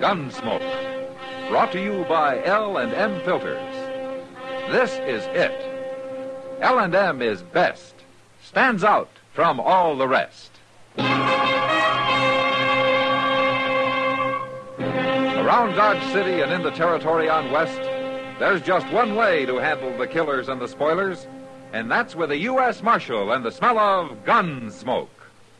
Gunsmoke. Brought to you by L&M Filters. This is it. L&M is best. Stands out from all the rest. Around Dodge City and in the territory on West, there's just one way to handle the killers and the spoilers, and that's with a U.S. Marshal and the smell of Gunsmoke.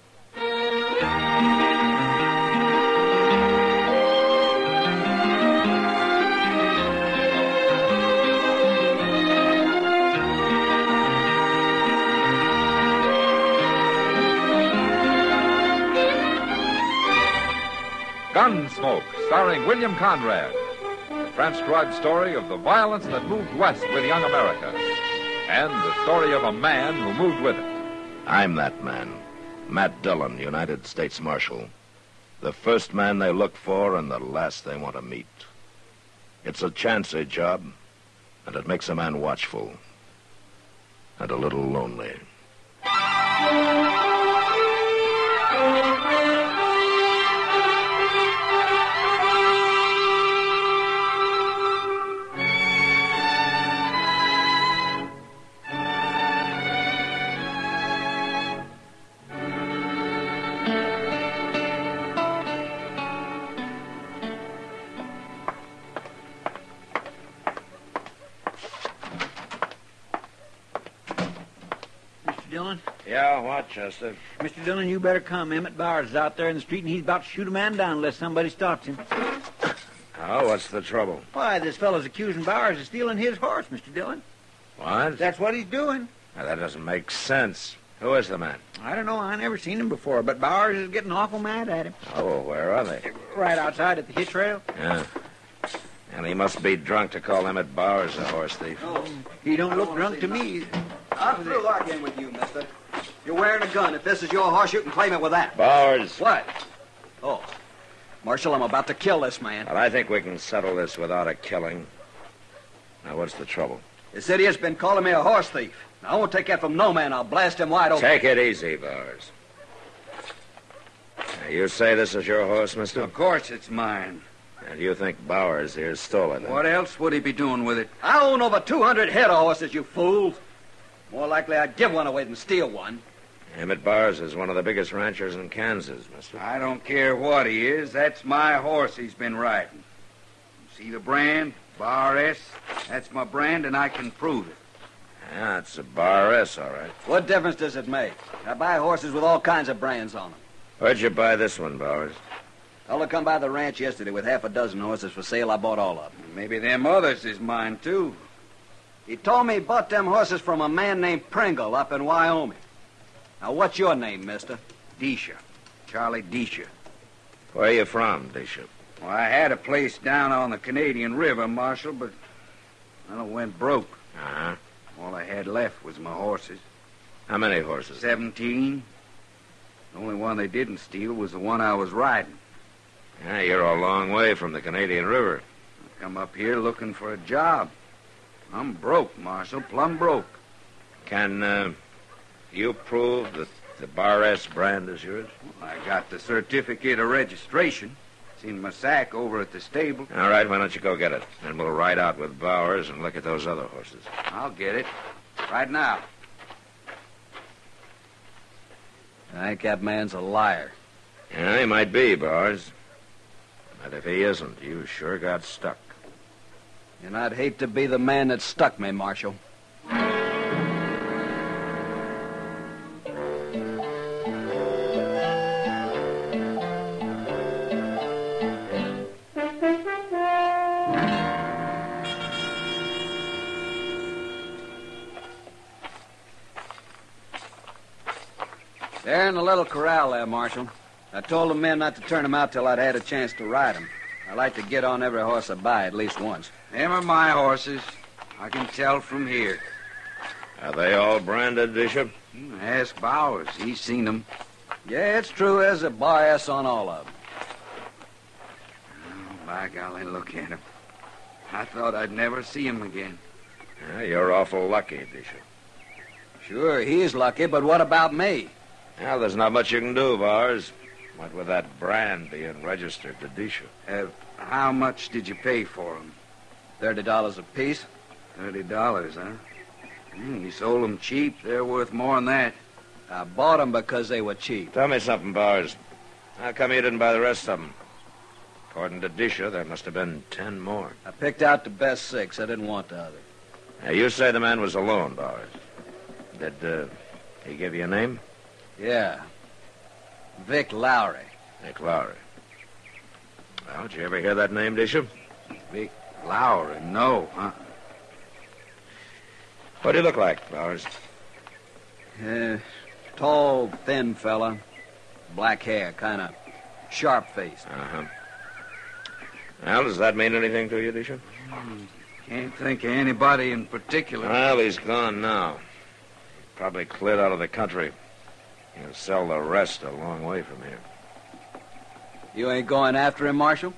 Gunsmoke, starring William Conrad. The transcribed story of the violence that moved west with young America. And the story of a man who moved with it. I'm that man. Matt Dillon, United States Marshal. The first man they look for and the last they want to meet. It's a chancy job, and it makes a man watchful. And a little lonely. Dillon? Yeah, what, Chester? Mr. Dillon, you better come. Emmett Bowers is out there in the street, and he's about to shoot a man down unless somebody stops him. Oh, what's the trouble? Why, this fellow's accusing Bowers of stealing his horse, Mr. Dillon. What? That's what he's doing. Now, that doesn't make sense. Who is the man? I don't know. I never seen him before, but Bowers is getting awful mad at him. Oh, where are they? Right outside at the hitch rail. Yeah. And he must be drunk to call Emmett Bowers a horse thief. Oh, he don't look drunk to me. I'm through arguing with you, mister. You're wearing a gun. If this is your horse, you can claim it with that. Bowers. What? Oh. Marshal, I'm about to kill this man. Well, I think we can settle this without a killing. Now, what's the trouble? This idiot's been calling me a horse thief. Now, I won't take that from no man. I'll blast him wide open. Take it easy, Bowers. Now, you say this is your horse, mister? Of course it's mine. And you think Bowers here stole it? Huh? What else would he be doing with it? I own over 200 head of horses, you fools. More likely I'd give one away than steal one. Emmett Bowers is one of the biggest ranchers in Kansas, mister. I don't care what he is. That's my horse he's been riding. See the brand? Bar S. That's my brand, and I can prove it. Yeah, it's a Bar S, all right. What difference does it make? I buy horses with all kinds of brands on them. Where'd you buy this one, Bowers? Fella come by the ranch yesterday with half a dozen horses for sale. I bought all of them. Maybe them others is mine, too. He told me he bought them horses from a man named Pringle up in Wyoming. Now, what's your name, mister? Disha. Charlie Disha. Where are you from, Disha? Well, I had a place down on the Canadian River, Marshal, but I went broke. Uh-huh. All I had left was my horses. How many horses? 17. The only one they didn't steal was the one I was riding. Yeah, you're a long way from the Canadian River. I come up here looking for a job. I'm broke, Marshal, plumb broke. Can, you prove that the Bar S brand is yours? I got the certificate of registration. It's in my sack over at the stable. All right, why don't you go get it? Then we'll ride out with Bowers and look at those other horses. I'll get it. Right now. I think that man's a liar. Yeah, he might be, Bowers. But if he isn't, you sure got stuck. And I'd hate to be the man that stuck me, Marshal. They're in the little corral there, Marshal. I told the men not to turn them out till I'd had a chance to ride them. I like to get on every horse I buy at least once. Them are my horses. I can tell from here. Are they all branded, Bishop? Ask Bowers. He's seen them. Yeah, it's true. There's a Bar S on all of them. Oh, by golly, look at him. I thought I'd never see him again. Yeah, you're awful lucky, Bishop. Sure, he's lucky, but what about me? Well, there's not much you can do, Bowers. What with that brand being registered to Disha. How much did you pay for them? $30 apiece. $30, huh? You sold them cheap. They're worth more than that. I bought them because they were cheap. Tell me something, Bowers. How come you didn't buy the rest of them? According to Disha, there must have been 10 more. I picked out the best 6. I didn't want the other. Now, you say the man was alone, Bowers. Did he give you a name? Yeah. Vic Lowry. Nick Lowry. Well, did you ever hear that name, Disha? Vic Lowry? No, huh? What do you look like, Bowers? Tall, thin fella. Black hair, kind of sharp-faced. Uh-huh. Well, does that mean anything to you, Disha? Can't think of anybody in particular. Well, he's gone now. Probably cleared out of the country. He'll sell the rest a long way from here. You ain't going after him, Marshal?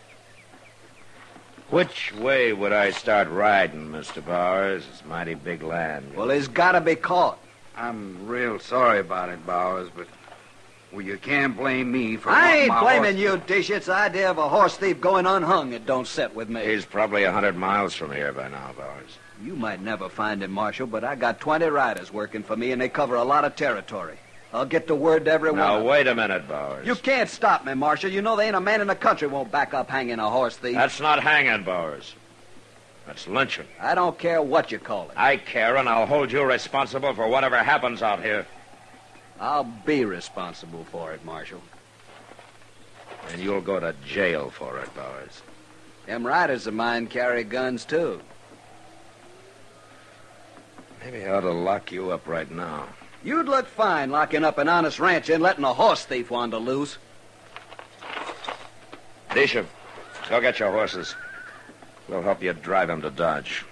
Which way would I start riding, Mr. Bowers? It's mighty big land. Well, he's got to be caught. I'm real sorry about it, Bowers, but you can't blame me for I wanting ain't my blaming horse. you, Dish. It's the idea of a horse thief going unhung that don't sit with me. He's probably 100 miles from here by now, Bowers. You might never find him, Marshal, but I got 20 riders working for me, and they cover a lot of territory. I'll get the word to everyone. Now, wait a minute, Bowers. You can't stop me, Marshal. You know there ain't a man in the country won't back up hanging a horse thief. That's not hanging, Bowers. That's lynching. I don't care what you call it. I care, and I'll hold you responsible for whatever happens out here. I'll be responsible for it, Marshal. And you'll go to jail for it, Bowers. Them riders of mine carry guns, too. Maybe I ought to lock you up right now. You'd look fine locking up an honest rancher and letting a horse thief wander loose. Disha, go get your horses. We'll help you drive them to Dodge.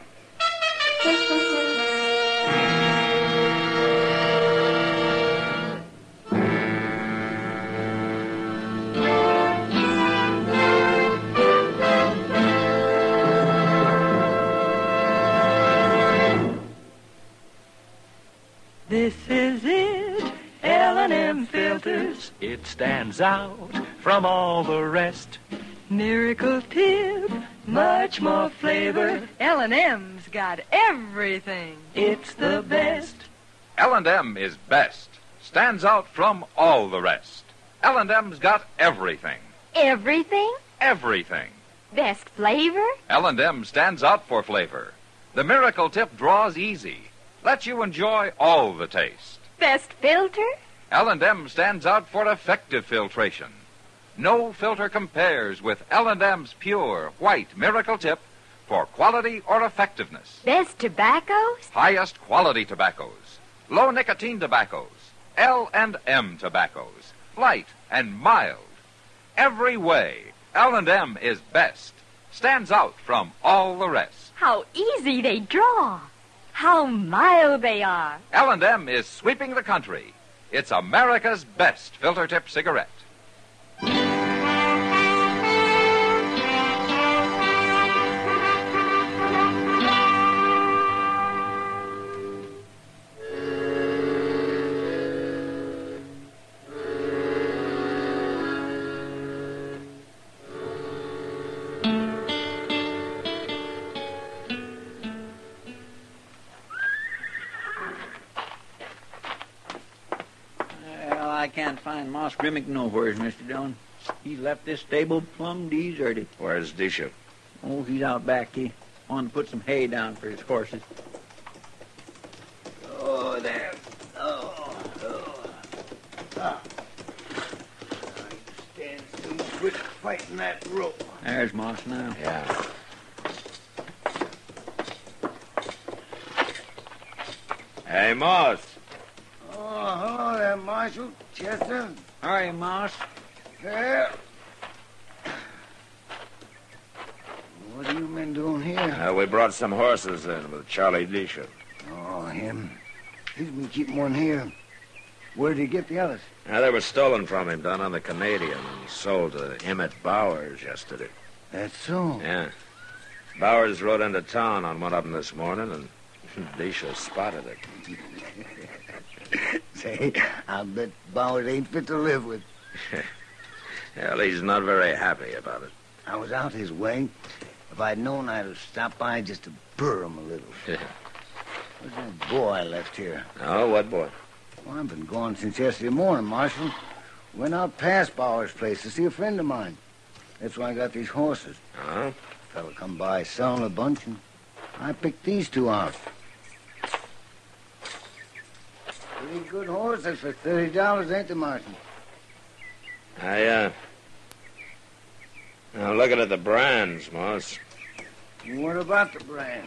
This is it, L&M Filters. It stands out from all the rest. Miracle tip, much more flavor. L&M's got everything. It's the best. L&M is best. Stands out from all the rest. L&M's got everything. Everything? Everything. Best flavor? L&M stands out for flavor. The Miracle Tip draws easy. Lets you enjoy all the taste. Best filter? L&M stands out for effective filtration. No filter compares with L&M's pure, white Miracle Tip for quality or effectiveness. Best tobaccos? Highest quality tobaccos. Low nicotine tobaccos. L&M tobaccos. Light and mild. Every way, L&M is best. Stands out from all the rest. How easy they draw. How mild they are. L&M is sweeping the country. It's America's best filter tip cigarette. Well, I can't find Moss Grimmick nowheres, Mr. Dillon. He's left this stable plumb deserted. Where's Disha? Oh, he's out back. He wanted to put some hay down for his horses. Oh, there. I stand soon quit fighting that rope. There's Moss now. Yeah. Hey, Moss. Oh, hello there, Marshal. Chester. All right, Moss. Here. What have you been doing here? We brought some horses in with Charlie Disha. Oh, him. He's been keeping one here. Where did he get the others? They were stolen from him down on the Canadian and sold to Emmett Bowers yesterday. That's so. Yeah. Bowers rode into town on one of them this morning, and Disha spotted it. Say, I bet Bowers ain't fit to live with. Well, he's not very happy about it. I was out his way. If I'd known, I'd have stopped by just to burr him a little. Where's that boy I left here? Oh, what boy? Well, I've been gone since yesterday morning, Marshal. Went out past Bauer's place to see a friend of mine. That's why I got these horses. Oh? Fella come by selling a bunch, and I picked these two out. Pretty good horses for $30, ain't they, Marshal? Now, looking at the brands, Moss. What about the brand?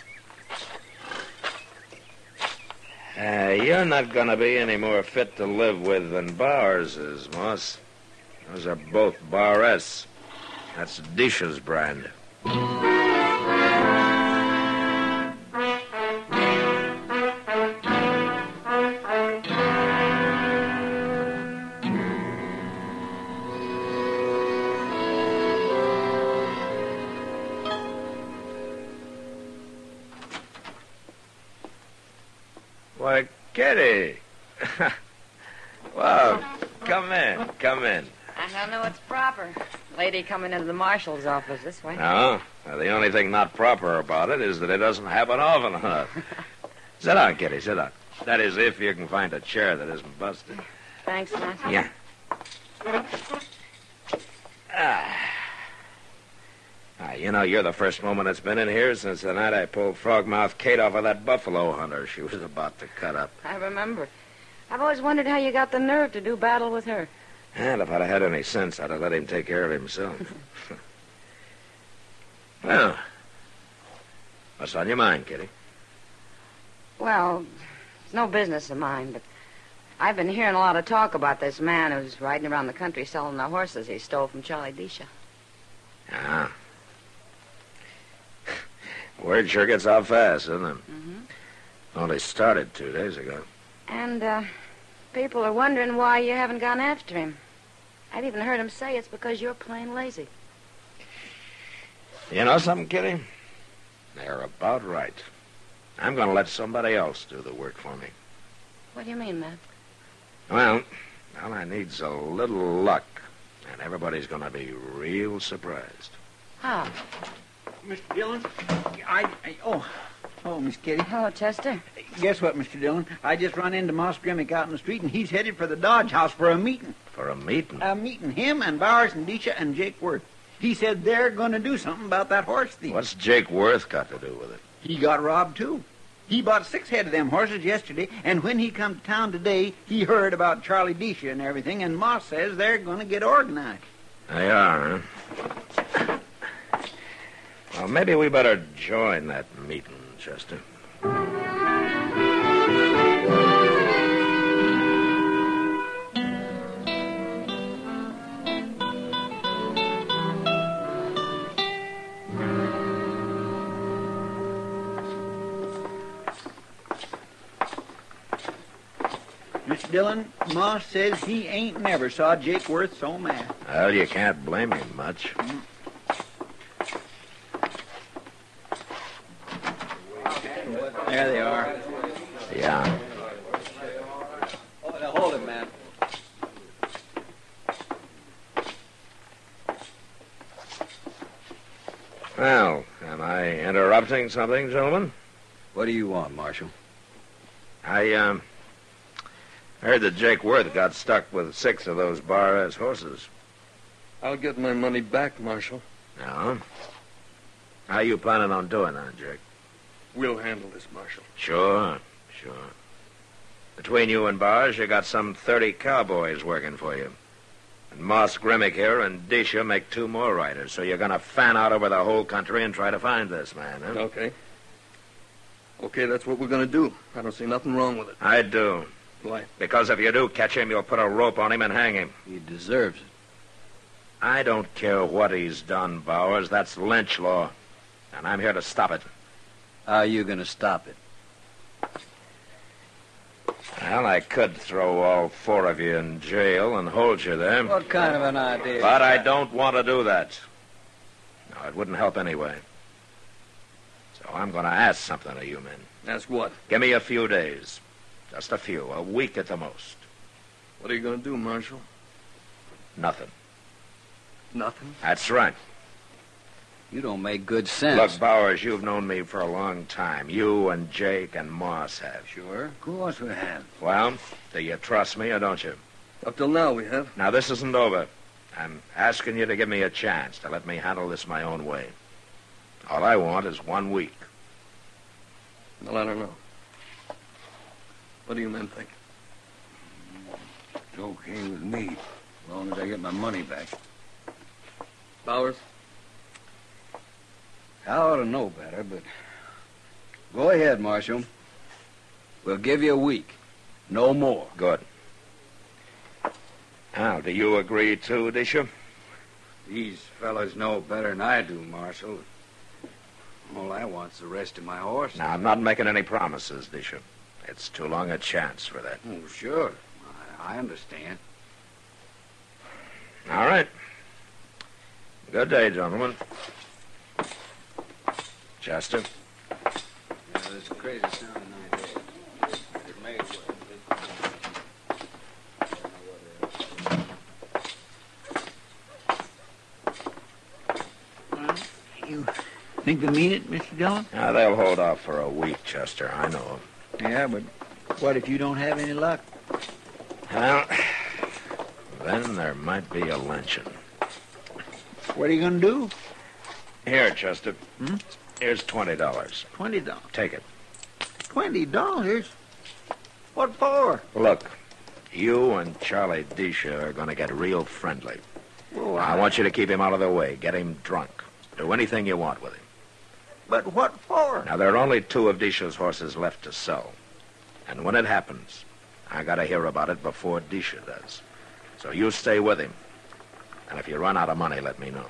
You're not going to be any more fit to live with than Bowers is, Moss. Those are both Bar S. That's Disha's brand. Why, Kitty. Well, come in. I don't know what's proper. Lady coming into the marshal's office this way. No? Well, the only thing not proper about it is that it doesn't happen often enough. Sit down, Kitty, sit down. That is, if you can find a chair that isn't busted. Thanks, Marshal. Yeah. You know, you're the first woman that's been in here since the night I pulled Frogmouth Kate off of that buffalo hunter she was about to cut up. I remember. I've always wondered how you got the nerve to do battle with her. And if I'd have had any sense, I'd have let him take care of himself. Well, what's on your mind, Kitty? Well, it's no business of mine, but I've been hearing a lot of talk about this man who's riding around the country selling the horses he stole from Charlie Disha. Ah. Word sure gets out fast, doesn't it? Mm-hmm. Only started 2 days ago. And, people are wondering why you haven't gone after him. I've even heard him say it's because you're plain lazy. You know something, Kitty? They're about right. I'm going to let somebody else do the work for me. What do you mean, Matt? Well, all I need's a little luck, and everybody's going to be real surprised. How? Mr. Dillon, Oh, Miss Kitty. Hello, Chester. Guess what, Mr. Dillon? I just run into Moss Grimmick out in the street, and he's headed for the Dodge House for a meeting. For a meeting? A meeting. Him and Bowers and Disha and Jake Worth. He said they're going to do something about that horse thief. What's Jake Worth got to do with it? He got robbed, too. He bought 6 head of them horses yesterday, and when he come to town today, he heard about Charlie Disha and everything, and Moss says they're going to get organized. They are, huh? Well, maybe we better join that meeting, Chester. Mr. Dillon, Moss says he ain't never saw Jake Worth so mad. Well, you can't blame him much. There they are. Yeah. Oh, now hold it, man. Well, am I interrupting something, gentlemen? What do you want, Marshal? I heard that Jake Worth got stuck with 6 of those Bar-S horses. I'll get my money back, Marshal. No? How you planning on doing that, Jake? We'll handle this, Marshal. Sure. Between you and Bars, you got some 30 cowboys working for you. And Moss Grimmick here and Disha make 2 more riders, so you're going to fan out over the whole country and try to find this man, huh? Okay. Okay, that's what we're going to do. I don't see nothing wrong with it. I do. Why? Because if you do catch him, you'll put a rope on him and hang him. He deserves it. I don't care what he's done, Bowers. That's lynch law. And I'm here to stop it. How are you going to stop it? Well, I could throw all 4 of you in jail and hold you there. What kind of an idea? But I don't want to do that. No, it wouldn't help anyway. So I'm going to ask something of you men. Ask what? Give me a few days. Just a few. A week at the most. What are you going to do, Marshal? Nothing. Nothing? That's right. You don't make good sense. Look, Bowers, you've known me for a long time. You and Jake and Moss have. Sure. Of course we have. Well, do you trust me or don't you? Up till now, we have. Now, this isn't over. I'm asking you to give me a chance to let me handle this my own way. All I want is 1 week. Well, I don't know. What do you men think? It's okay with me, as long as I get my money back. Bowers? I ought to know better, but go ahead, Marshal. We'll give you a week. No more. Good. Now, do you agree, too, Disha? These fellas know better than I do, Marshal. All I want's the rest of my horse. Now, I'm not making any promises, Disha. It's too long a chance for that. Oh, sure. I understand. All right. Good day, gentlemen. Chester. Yeah, there's a crazy sounding idea. It may work. You think they mean it, Mr. Dillon? Now, they'll hold off for a week, Chester. I know. Yeah, but what if you don't have any luck? Well, then there might be a lynching. What are you going to do? Here, Chester. Here's $20. $20. Take it. $20? What for? Look, you and Charlie Disha are going to get real friendly. Oh, I want you to keep him out of the way. Get him drunk. Do anything you want with him. But what for? Now, there are only 2 of Disha's horses left to sell. And when it happens, I got to hear about it before Disha does. So you stay with him. And if you run out of money, let me know.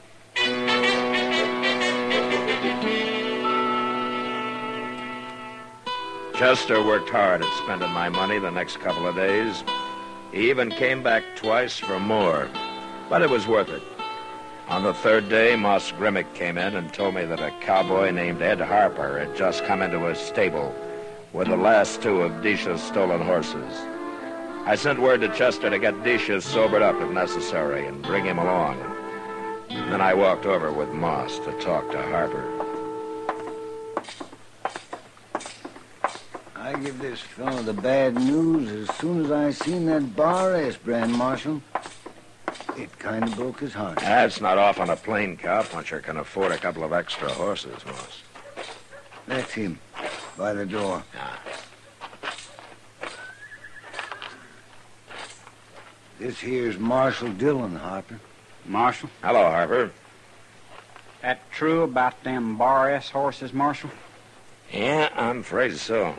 Chester worked hard at spending my money the next couple of days. He even came back twice for more. But it was worth it. On the 3rd day, Moss Grimmick came in and told me that a cowboy named Ed Harper had just come into his stable with the last 2 of Disha's stolen horses. I sent word to Chester to get Disha sobered up if necessary and bring him along. Then I walked over with Moss to talk to Harper. I give this fellow the bad news as soon as I seen that Bar S brand, Marshal. It kind of broke his heart. That's not often a plain cowpuncher can afford a couple of extra horses, Moss. That's him, by the door. This here's Marshal Dillon, Harper. Marshal, Hello, Harper. that true about them Bar S horses, Marshal? Yeah, I'm afraid so.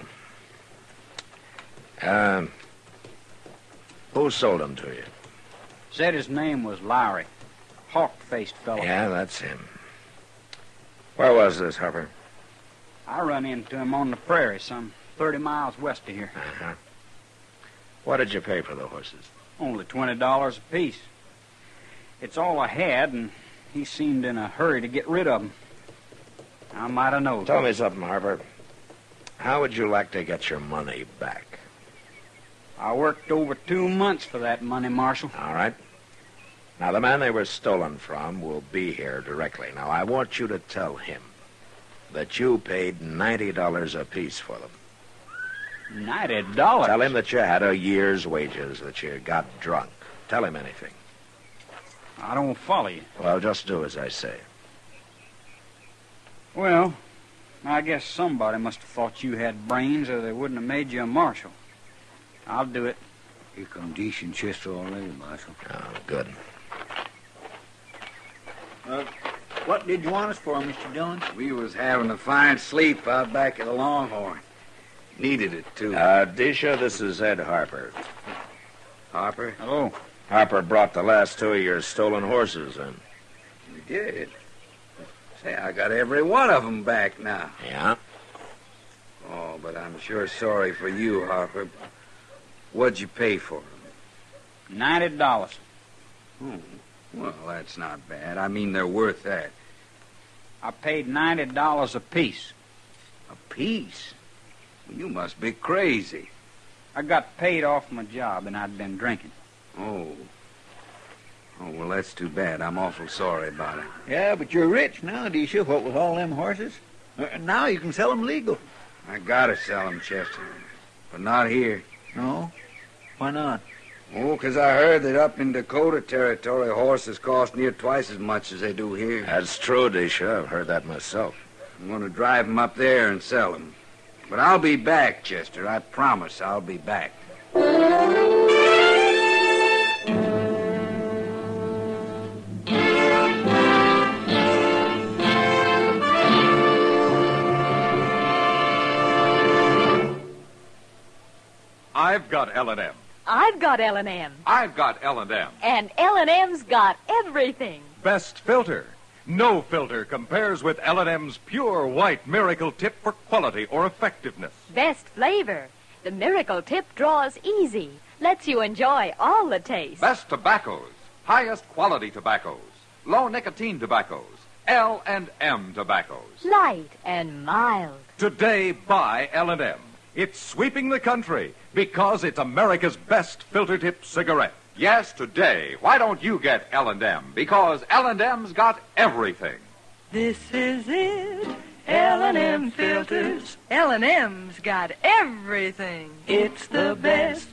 Who sold them to you? Said his name was Lowry. Hawk-faced fellow. Yeah, that's him. Where was this, Harper? I run into him on the prairie, some 30 miles west of here. Uh-huh. What did you pay for the horses? Only $20 apiece. It's all I had, and he seemed in a hurry to get rid of them. I might have known. Tell me something, Harper. How would you like to get your money back? I worked over 2 months for that money, Marshal. All right. Now, the man they were stolen from will be here directly. Now, I want you to tell him that you paid $90 apiece for them. $90? Tell him that you had a year's wages, that you got drunk. Tell him anything. I don't follow you. Well, just do as I say. Well, I guess somebody must have thought you had brains or they wouldn't have made you a marshal. I'll do it. Here come Deesh and Chester already, Marshal. Oh, good. What did you want us for, Mr. Dillon? We was having a fine sleep out back at the Longhorn. Needed it, too. Disha, this is Ed Harper. Harper? Hello. Harper brought the last 2 of your stolen horses in. We did. Say, I got every one of them back now. Yeah? Oh, but I'm sure sorry for you, Harper. What'd you pay for them? $90. Oh, well, that's not bad. I mean, they're worth that. I paid $90 apiece. A piece? Well, you must be crazy. I got paid off my job, and I'd been drinking. Oh. Oh, well, that's too bad. I'm awful sorry about it. Yeah, but you're rich now, Disha, what with all them horses. Now you can sell them legal. I gotta sell 'em, Chester. But not here. No? Why not? Oh, 'cause I heard that up in Dakota Territory, horses cost near twice as much as they do here. That's true, Disha. I've heard that myself. I'm going to drive 'em up there and sell 'em. But I'll be back, Chester. I promise I'll be back. I've got L&M. I've got L&M. I've got L&M. And L&M's got everything. Best filter. No filter compares with L&M's pure white Miracle Tip for quality or effectiveness. Best flavor. The Miracle Tip draws easy. Lets you enjoy all the taste. Best tobaccos. Highest quality tobaccos. Low nicotine tobaccos. L&M tobaccos. Light and mild. Today, buy L&M. It's sweeping the country because it's America's best filter tip cigarette. Yes, today. Why don't you get L&M? Because L&M's got everything. This is it. L&M filters. L&M's got everything. It's the best.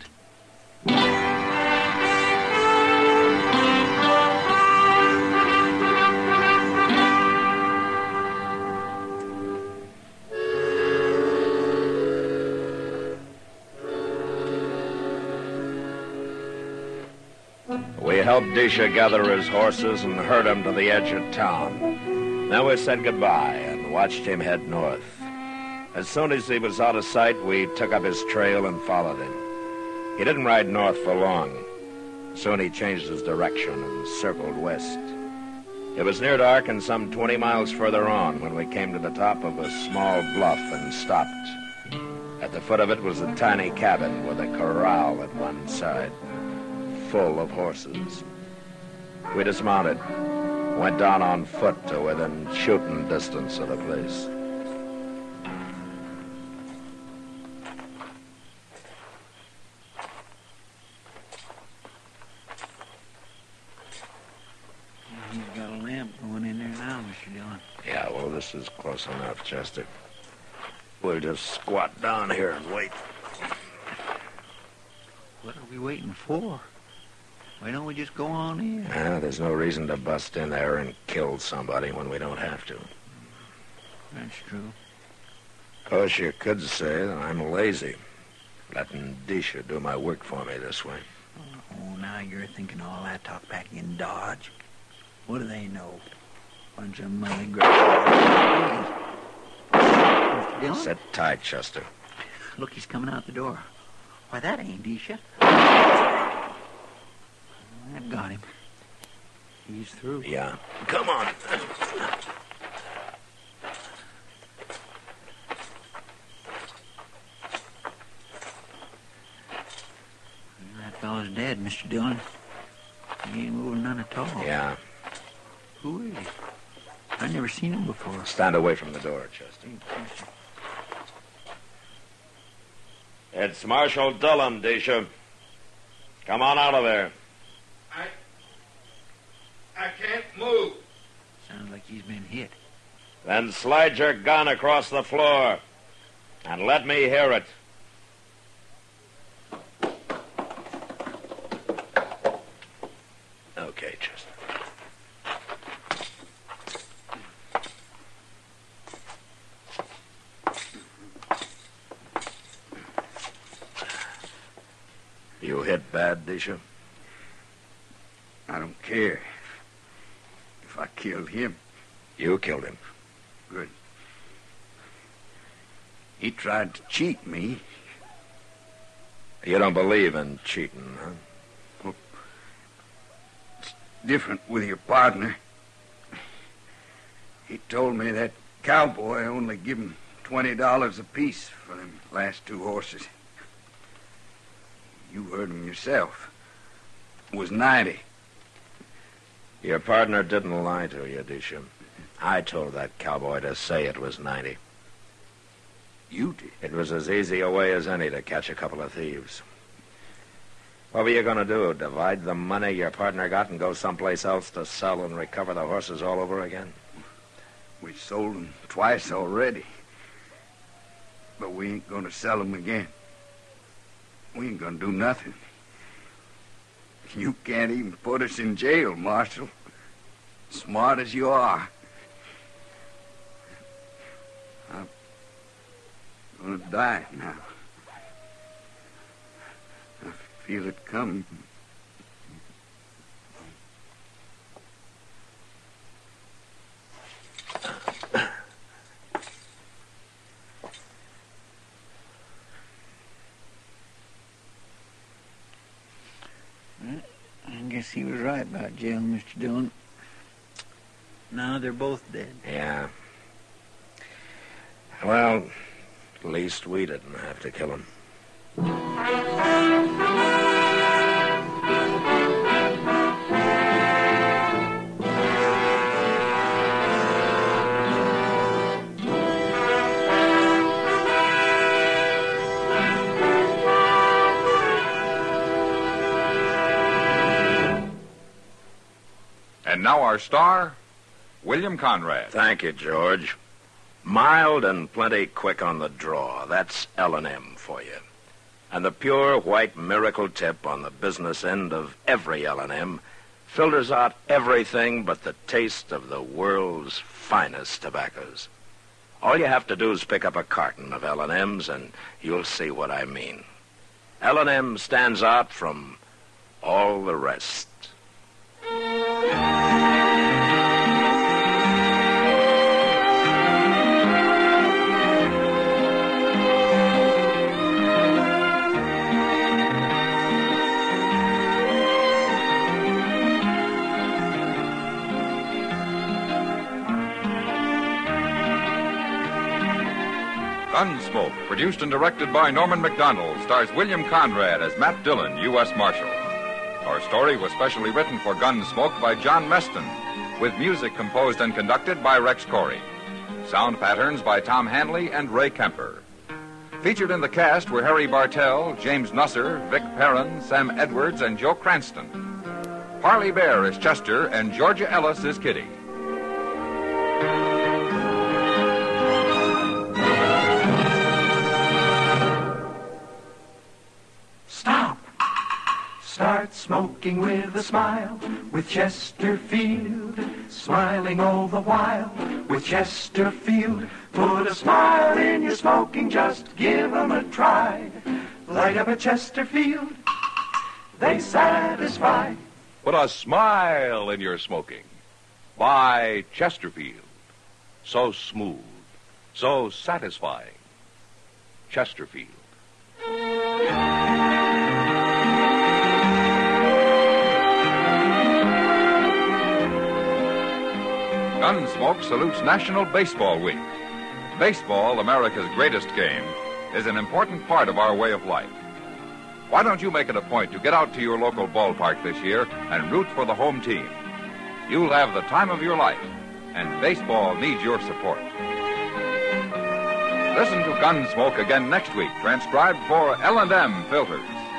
We helped Disha gather his horses and herd him to the edge of town. Then we said goodbye and watched him head north. As soon as he was out of sight, we took up his trail and followed him. He didn't ride north for long. Soon he changed his direction and circled west. It was near dark and some 20 miles further on when we came to the top of a small bluff and stopped. At the foot of it was a tiny cabin with a corral at one side, full of horses. We dismounted, went down on foot to within shooting distance of the place. He's got a lamp going in there now, Mr. Dillon. Yeah, well, this is close enough, Chester. We'll just squat down here and wait. What are we waiting for? Why don't we just go on in? There's no reason to bust in there and kill somebody when we don't have to. That's true. Of course, you could say that I'm lazy, letting Disha do my work for me this way. Oh, now you're thinking all that talk back in Dodge. What do they know? Bunch of money grabbers. Mr. Dillon? Sit tight, Chester. Look, he's coming out the door. Why, that ain't Disha. That got him. He's through. Yeah. Come on. That fellow's dead, Mr. Dillon. He ain't moving none at all. Yeah. Who is he? I never seen him before. Stand away from the door, Chester. It's Marshal Dillon, Disha. Come on out of there. I can't move. Sounds like he's been hit. Then slide your gun across the floor and let me hear it. Okay, Chester. You hit bad, Disha? I don't care. If I killed him. You killed him. Good. He tried to cheat me. You don't believe in cheating, huh? Well, it's different with your partner. He told me that cowboy only give him $20 apiece for them last two horses. You heard him yourself. It was 90. Your partner didn't lie to you, Disha. I told that cowboy to say it was 90. You did? It was as easy a way as any to catch a couple of thieves. What were you going to do? Divide the money your partner got and go someplace else to sell and recover the horses all over again? We sold them twice already. But we ain't going to sell them again. We ain't going to do nothing. You can't even put us in jail, Marshal. Smart as you are. I'm going to die now. I feel it coming. I guess he was right about jail, Mr. Dillon. Now they're both dead. Yeah. Well, at least we didn't have to kill him. And now our star, William Conrad. Thank you, George. Mild and plenty quick on the draw. That's L&M for you. And the pure white miracle tip on the business end of every L&M filters out everything but the taste of the world's finest tobaccos. All you have to do is pick up a carton of L&Ms and you'll see what I mean. L&M stands out from all the rest. Gunsmoke, produced and directed by Norman Macdonald, stars William Conrad as Matt Dillon, U.S. Marshal. Our story was specially written for Gunsmoke by John Meston, with music composed and conducted by Rex Corey. Sound patterns by Tom Hanley and Ray Kemper. Featured in the cast were Harry Bartell, James Nusser, Vic Perrin, Sam Edwards, and Joe Cranston. Parley Bear is Chester, and Georgia Ellis is Kitty. Start smoking with a smile, with Chesterfield, smiling all the while, with Chesterfield. Put a smile in your smoking, just give 'em a try. Light up a Chesterfield, they satisfy. Put a smile in your smoking. Buy Chesterfield. So smooth, so satisfying. Chesterfield. Gunsmoke salutes National Baseball Week. Baseball, America's greatest game, is an important part of our way of life. Why don't you make it a point to get out to your local ballpark this year and root for the home team? You'll have the time of your life, and baseball needs your support. Listen to Gunsmoke again next week, transcribed for L&M Filters.